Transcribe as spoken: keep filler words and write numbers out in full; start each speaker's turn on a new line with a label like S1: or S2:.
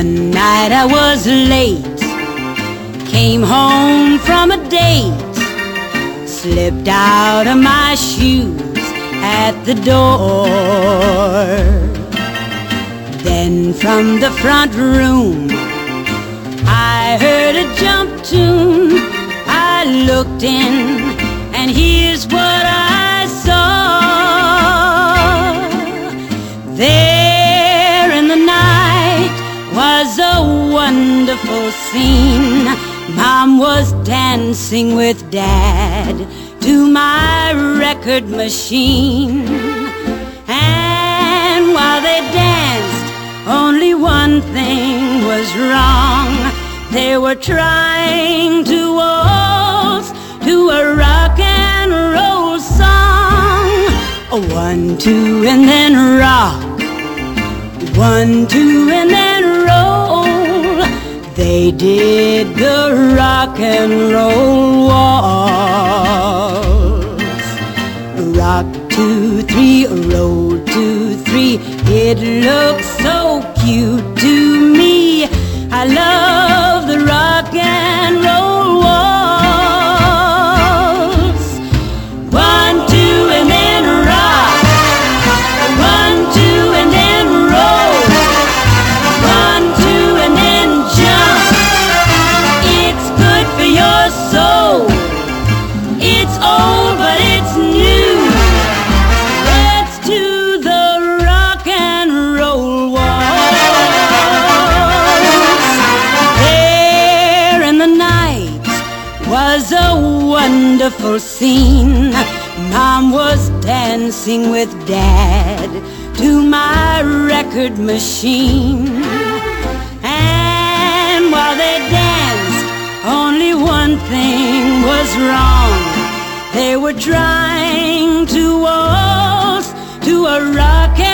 S1: One night I was late, came home from a date, slipped out of my shoes at the door. Then from the front room I heard a jump tune. I looked in and here's what I saw. There in the night was a wonderful scene. Mom was dancing with Dad to my record machine. And while they danced, only one thing was wrong. They were trying to waltz to a rock and roll song. A one, two, and then rock. One, two, and then roll. They did the rock and roll waltz. Rock, two, three, roll, two, three. It looks so cute to me. I love the rock and roll waltz. One, two, and then rock. One, two, and then roll. One, two, and then jump. It's good for your soul. It's old, but it's new. Let's do the rock and roll waltz. There in the night was a wonderful scene. Mom was dancing with Dad to my record machine. And while they danced, only one thing was wrong. They were trying to waltz to a rock and